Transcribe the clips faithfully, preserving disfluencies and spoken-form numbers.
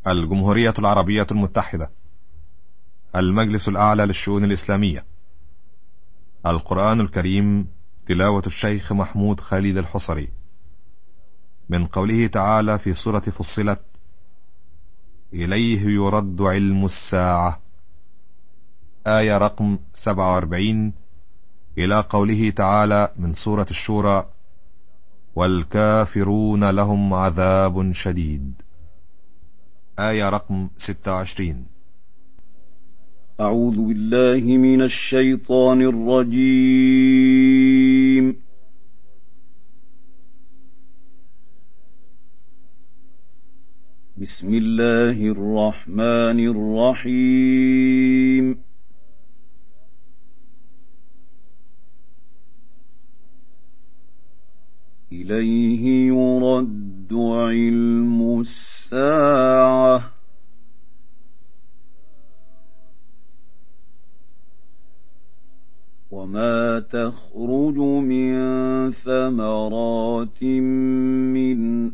الجمهورية العربية المتحدة، المجلس الأعلى للشؤون الإسلامية. القرآن الكريم، تلاوة الشيخ محمود خالد الحصري، من قوله تعالى في سورة فصلت: إليه يرد علم الساعة، آية رقم سبعة وأربعين، إلى قوله تعالى من سورة الشورى: والكافرون لهم عذاب شديد، آية رقم ستة وعشرين. أعوذ بالله من الشيطان الرجيم. بسم الله الرحمن الرحيم. إليه يرد علم الساعة، وما تخرج من ثمرات من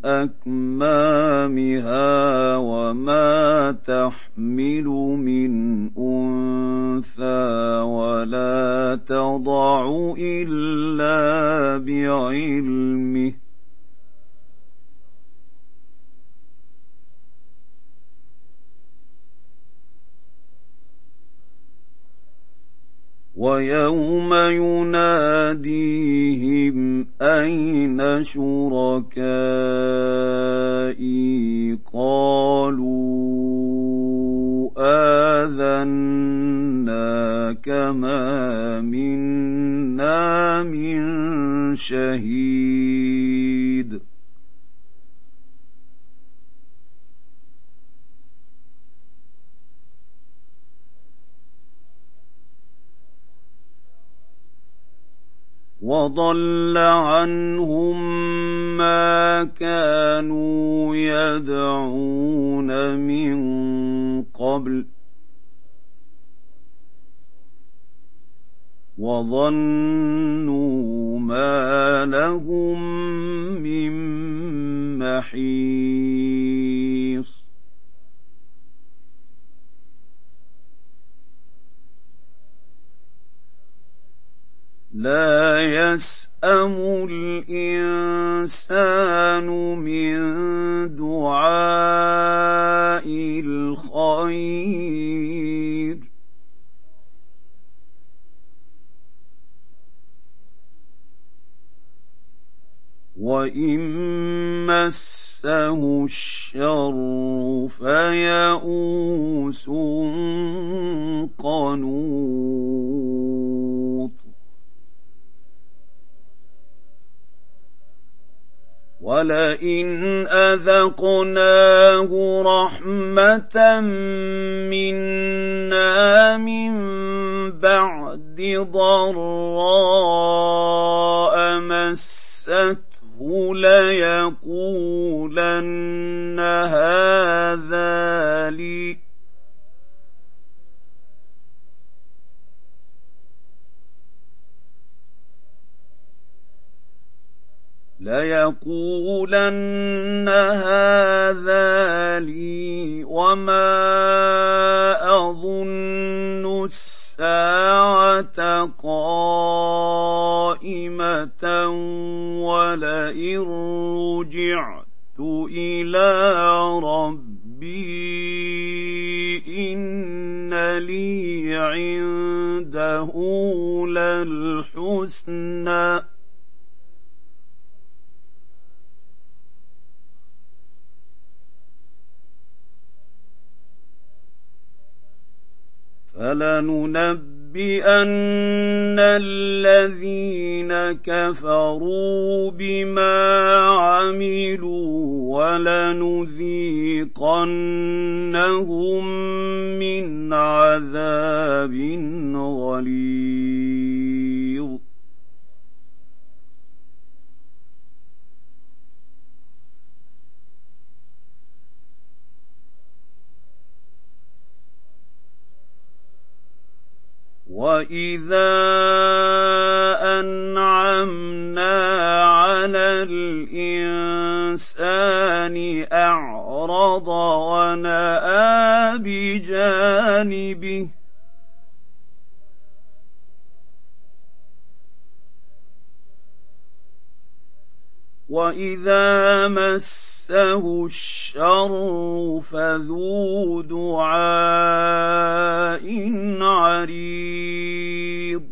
أكمامها وما تحمل من أنثى ولا تضع إلا بعلمه، ويوم يناديهم أين شركائي قالوا آذناك ما منا من شهيد. وضل عنهم ما كانوا يدعون من قبل، وظنوا ما لهم من محيص. لا يسأم الإنسان من دعاء الخير، وإن مسه الشر فيئوس قنوط. ولئن أذقناه رحمة منا من بعد ضراء مسته ليقولن هذا لي ليقولن هذا لي وما أظن الساعة قائمة ولئن رجعت إلى ربي إن لي عنده للحسنى فلننبئن الذين كفروا بما عملوا ولنذيقنهم من عذاب غليظ. وَإِذَا أَنْعَمْنَا عَلَى الْإِنسَانِ أَعْرَضَ نأى بجانبه وإذا مسه الشر فذو دعاء عريض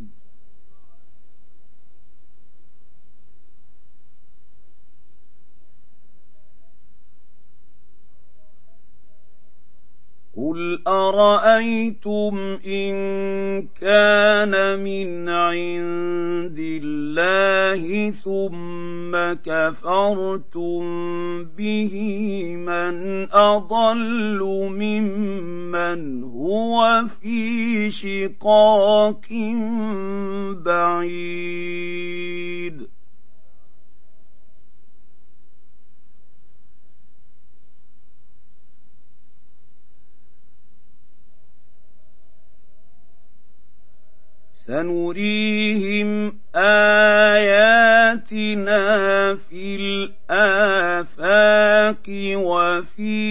قل أرأيتم إن كان من عند الله ثم كفرتم به من أضل ممن هو في شقاق بعيد سنريهم آياتنا في الآفاق وفي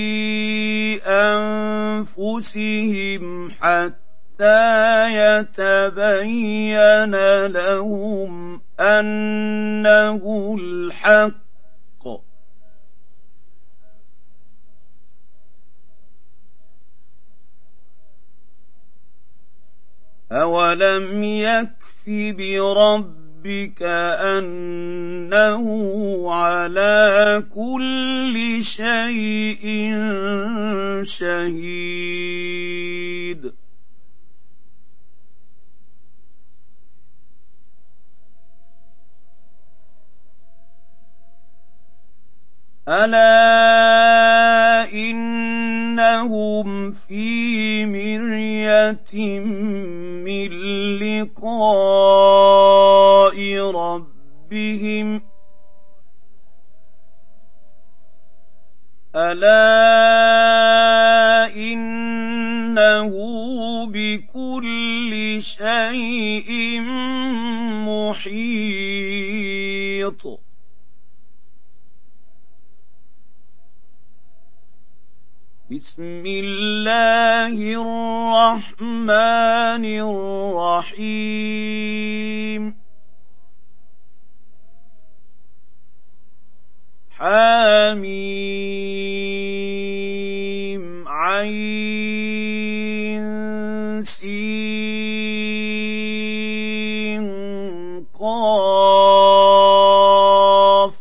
أنفسهم حتى يتبين لهم أنه الحق أولم يكف بربك أنه على كل شيء شهيد ألا إنهم في مرية من لقاء ربهم ألا إنه بكل شيء محيط بسم الله الرحمن الرحيم حميم عين سين قاف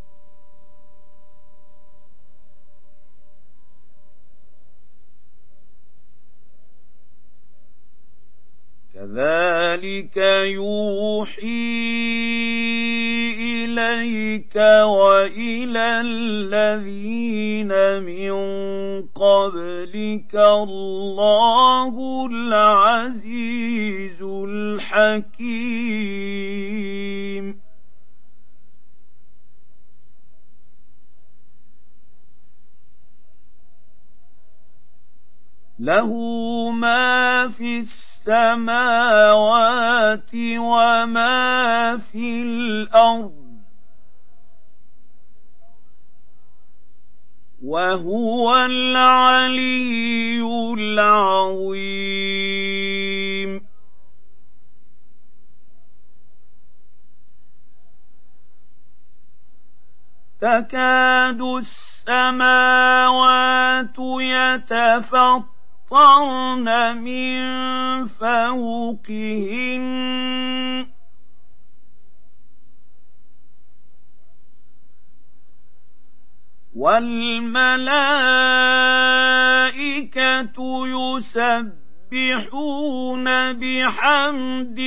كذلك يوحي إليك وإلى الذين من قبلك الله العزيز الحكيم له ما في السماوات وما في الأرض وهو العلي العظيم تكاد السماوات يتفطرن من فوقهن والملائكة يسبحون بحمد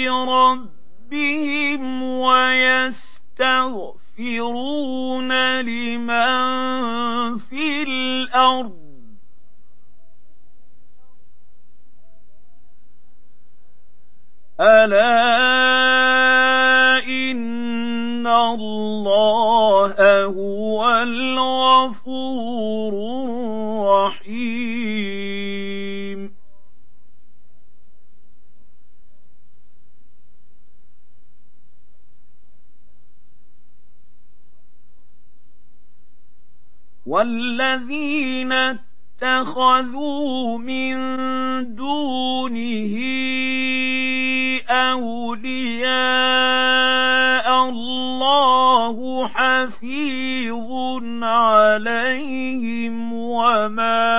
ربهم ويستغفرون لمن في الأرض ألا إن الله هو الغفور الرحيم والذين اتَّخَذُوا مِن دُونِهِ أَوْلِيَاءَ اللَّهُ حَفِيظٌ عَلَيْهِمْ وَمَا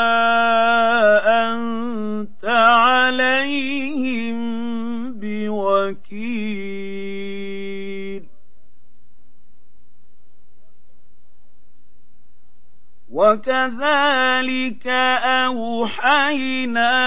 أَنتَ عَلَيْهِم بِوَكِيلٍ وَكَذَلِكَ أَوْحَيْنَا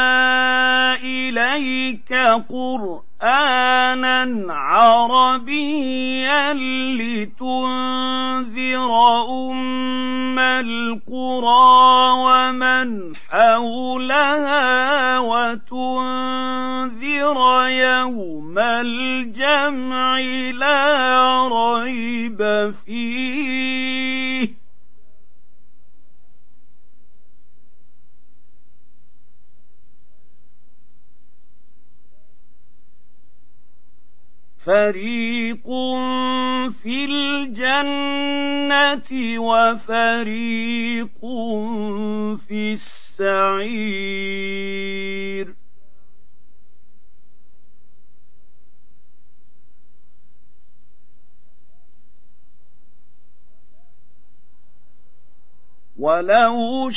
إِلَيْكَ قُرْآنًا عَرَبِيًّا لِّتُنذِرَ أُمَّ الْقُرَىٰ وَمَنْ حَوْلَهَا وَتُنذِرَ يَوْمَ الْجَمْعِ لَا رَيْبَ فِيهِ فَرِيقٌ فِي الْجَنَّةِ وَفَرِيقٌ فِي السَّعِيرِ وَلَوْ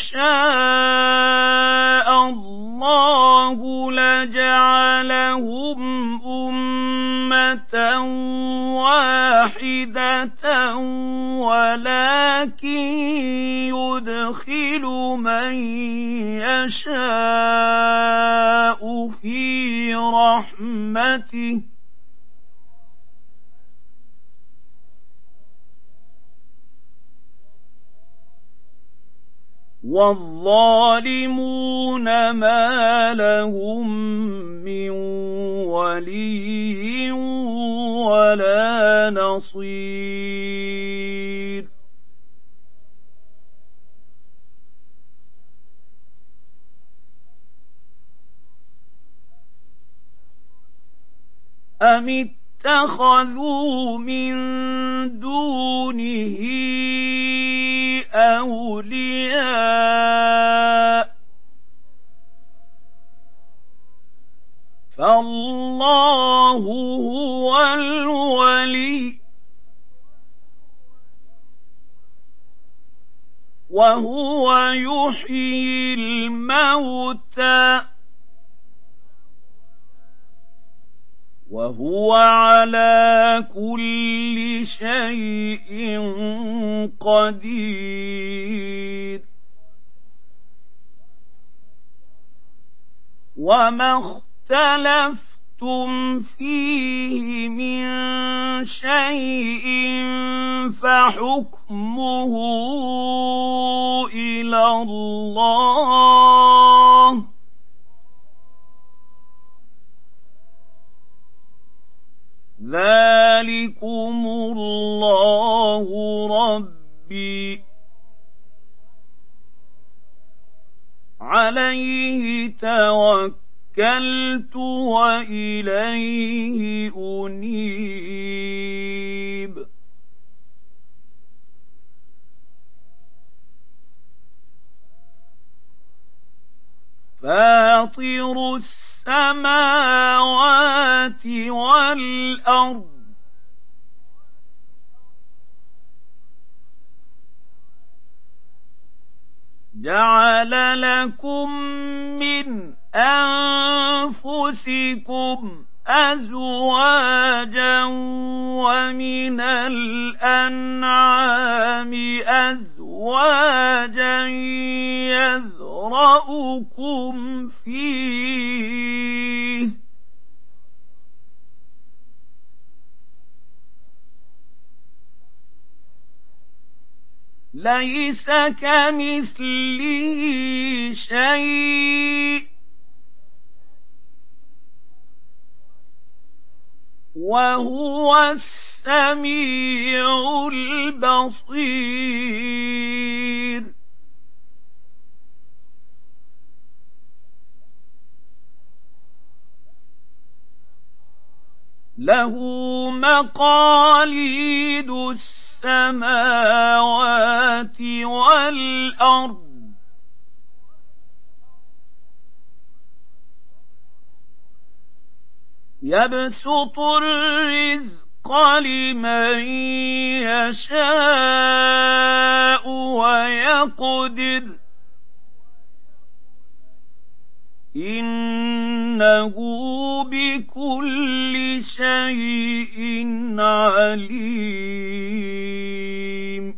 شَاءَ اللَّهُ لَجَعَلَهُمْ أُمَّةً وَاحِدَةً وَلَٰكِن يُدْخِلُ مَن يَشَاءُ فِي رَحْمَتِهِ وَالظَّالِمُونَ مَا لَهُم مِّن وَلِيٍّ وَلَا نَصِيرٍ أَمِ اتَّخَذُوا مِن دُونِهِ أَوْلِيَاءَ فَاللَّهُ هُوَ الْوَلِيُّ وَهُوَ يُحْيِي الْمَوْتَىٰ وَهُوَ عَلَىٰ كُلِّ شَيْءٍ قَدِيرٌ وَمَا اخْتَلَفْتُمْ فِيهِ مِن شَيْءٍ فَحُكْمُهُ إِلَى اللَّهِ ذَٰلِكُمُ اللَّهُ رَبِّي عَلَيْهِ تَوَكَّلْتُ وَإِلَيْهِ أُنِيبُ فَاطِرُ السَّمَاوَاتِ وَالْأَرْضِ جَعَلَ لَكُم مِّنْ أَنفُسِكُمْ أَزْوَاجًا وَمِنَ الْأَنْعَامِ أَزْوَاجًا يَذْرَؤُكُمْ فِيهِ ۚ لَيْسَ كَمِثْلِهِ شَيْءٌ وَهُوَ السَّمِيعُ الْبَصِيرُ لَهُ مَقَالِيدُ السَّمَاوَاتِ وَالْأَرْضِ يبسط الرزق لمن يشاء ويقدر إنه بكل شيء عليم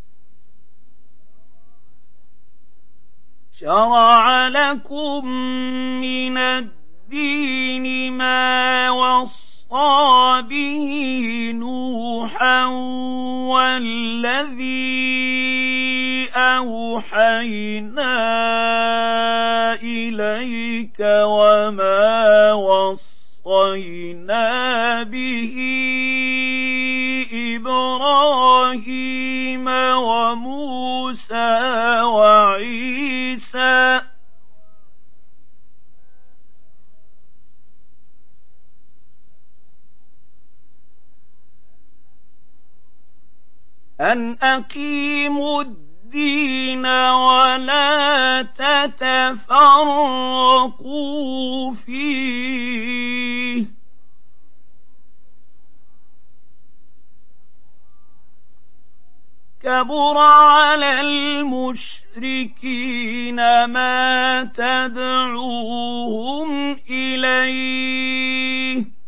شرع لكم من الدين ما وصى به نوحا والذي أوحينا إليك وما وصينا به إبراهيم وموسى وعيسى أن أقيموا الدين ولا تتفرقوا فيه كبر على المشركين ما تدعوهم إليه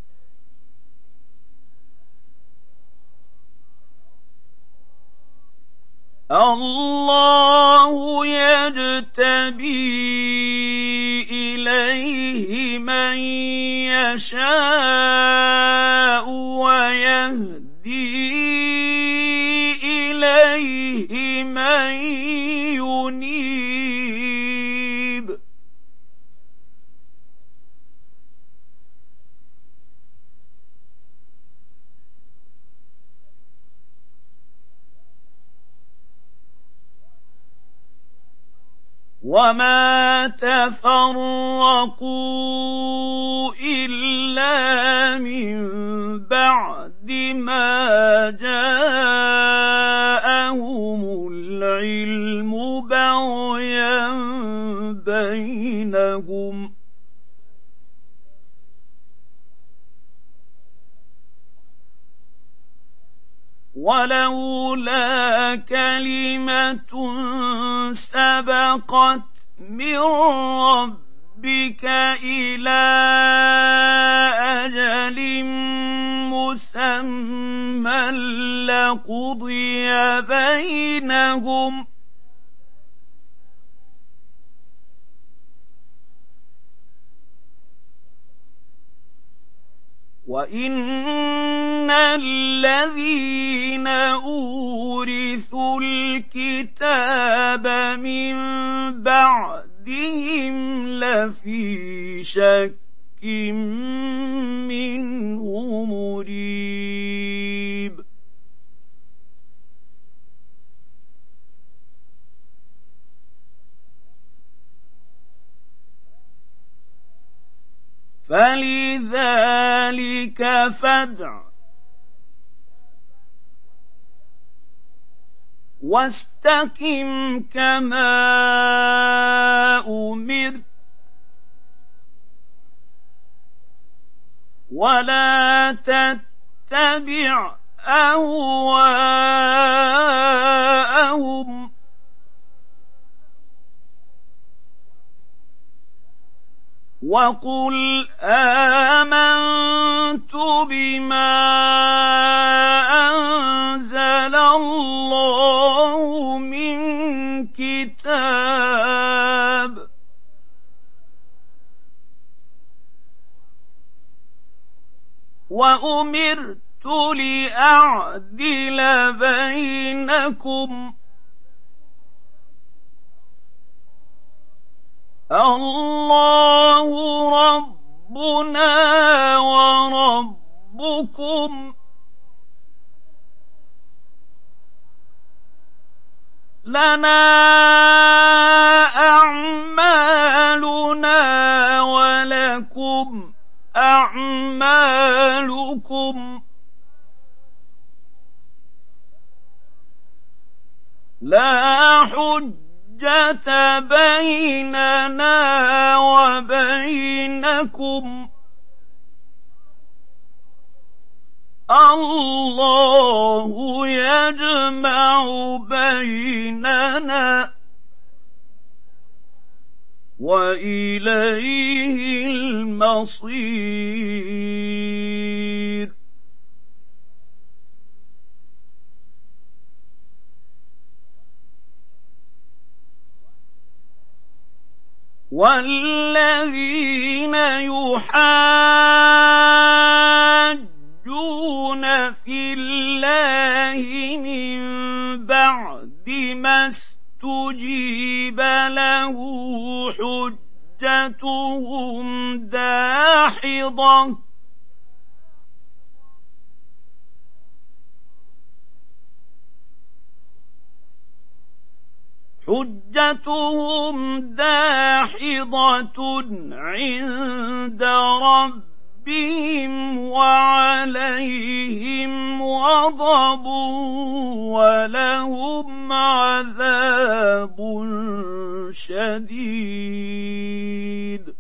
الله يجتبي إليه من يشاء ويهدي إليه من ينيب وما تفرقوا إلا من بعد ما جاءهم العلم بغيا بينهم ولولا كلمة سبقت من ربك إلى أجل مسمى لقضي بينهم وإن الذين أورثوا الكتاب من بعدهم لفي شك منه مريب فلذلك فادع واستقم كما أمرت ولا تتبع أهواءهم وقل آمنت بما أنزل الله من كتاب وأمرت لأعدل بينكم الله ربنا وربكم لنا أعمالنا ولكم أعمالكم لا حجة بيننا وبينكم الله يجمع بيننا وإليه المصير والذين يحاجون في الله من بعد ما استجيب له حجتهم داحضة حجتهم داحضة عند ربهم وعليهم غضب ولهم عذاب شديد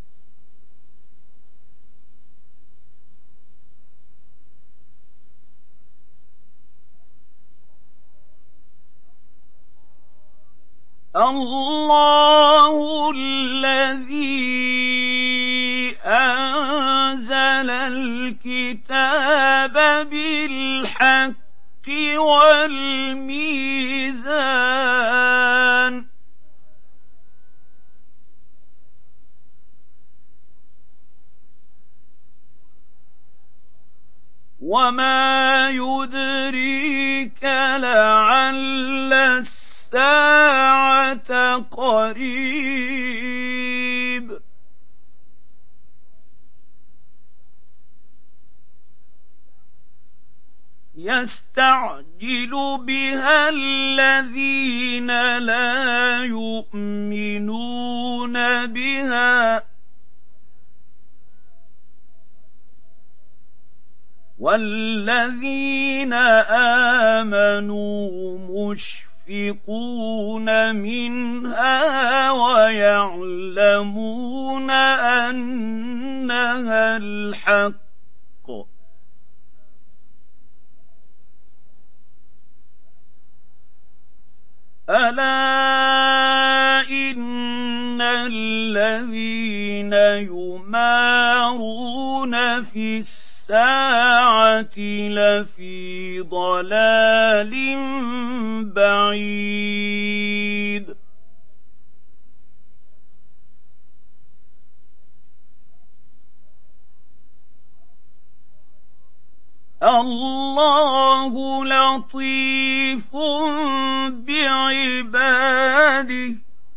الله الذي أنزل الكتاب بالحق والميزان وما يدريك لعل الساعة قريب يستعجل بها الذين لا يؤمنون بها والذين آمنوا مشفقون منها ويعلمون أنها الحق ألا إن الذين يمارون في الساعة لفي ضلال بعيد الله لطيف بعباده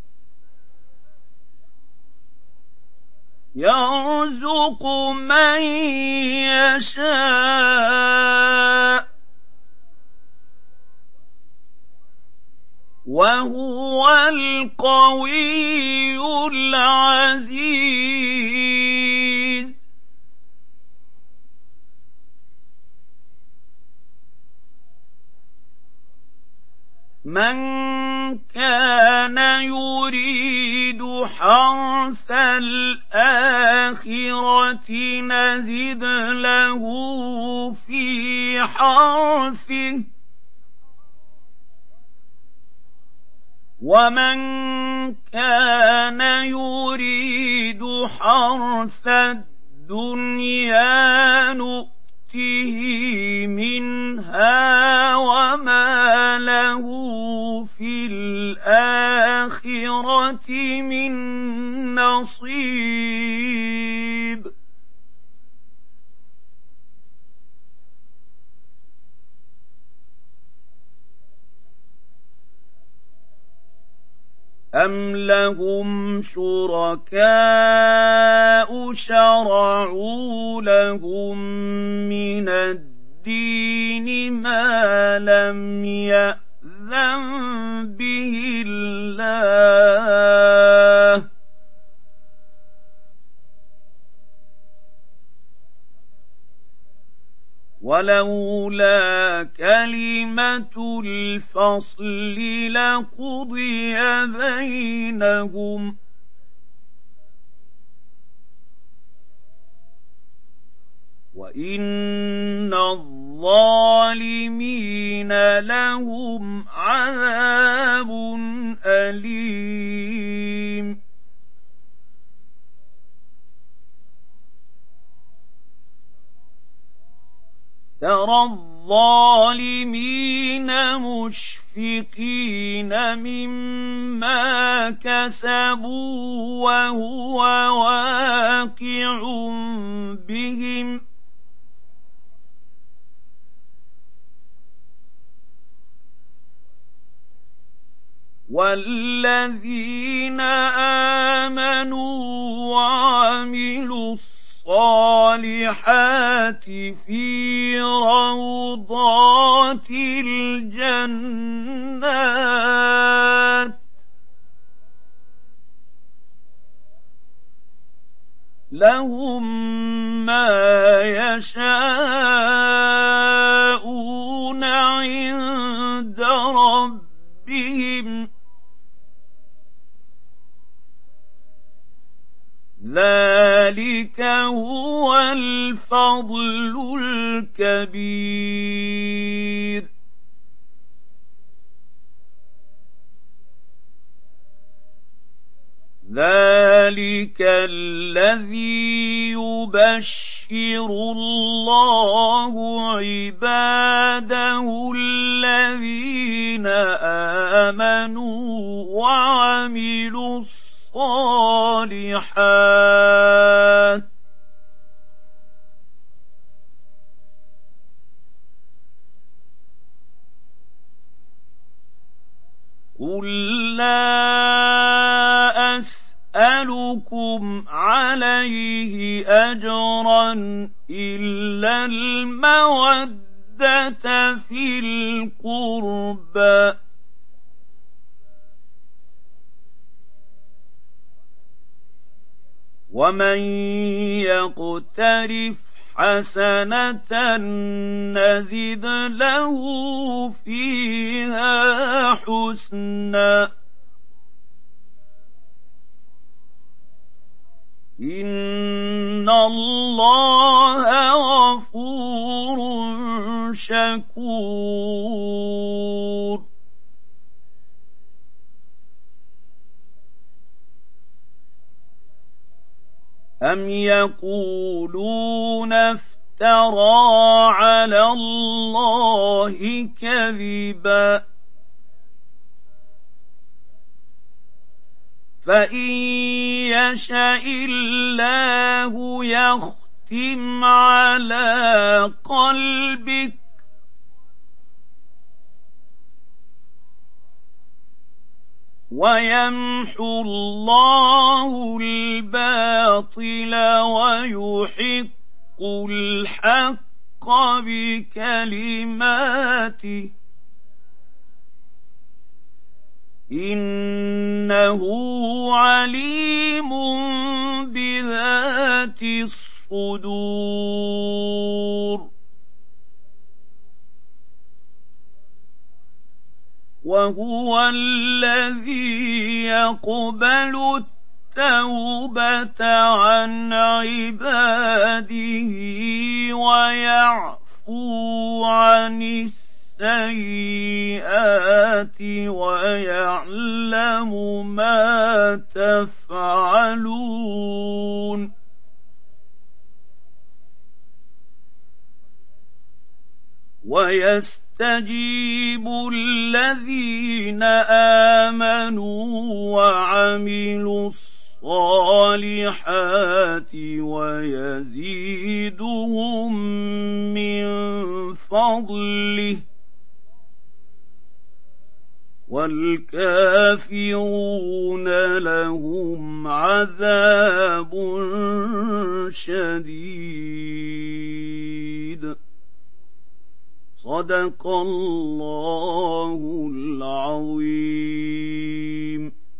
يرزق من يشاء وهو القوي العزيز من كان يريد حرث الآخرة نزد له في حرثه ومن كان يريد حرث الدنيا نؤته منها وما له في الآخرة من نصيب أم لهم شركاء شرعوا لهم من الدين ما لم يأذن به الله ولولا كلمة الفصل لقضي بينهم وإن الظالمين لهم عذاب أليم ترى الظالمين مشفقين مما كسبوا وهو واقع بهم والذين آمنوا وعملوا الصالحات في روضات الجنات لهم ما يشاءون عند ربهم ذلك هو الفضل الكبير ذلك الذي يبشر الله عباده الذين آمنوا وعملوا الصالحات قل لا أسألكم عليه أجرا إلا المودة في القربى ومن يقترف حسنة نزد له فيها حسنا إن الله غفور شكور أم يقولون افترى على الله كذبا فإن يشأ الله يختم على قلبك ويمحو الله الباطل ويحق الحق بكلماته إنه عليم بذات الصدور وهو الذي يقبل التوبة عن عباده ويعفو عن السيئات ويعلم ما تفعلون ويستجيب الذين آمنوا وعملوا الصالحات ويزيدهم من فضله والكافرون لهم عذاب شديد صدق الله العظيم.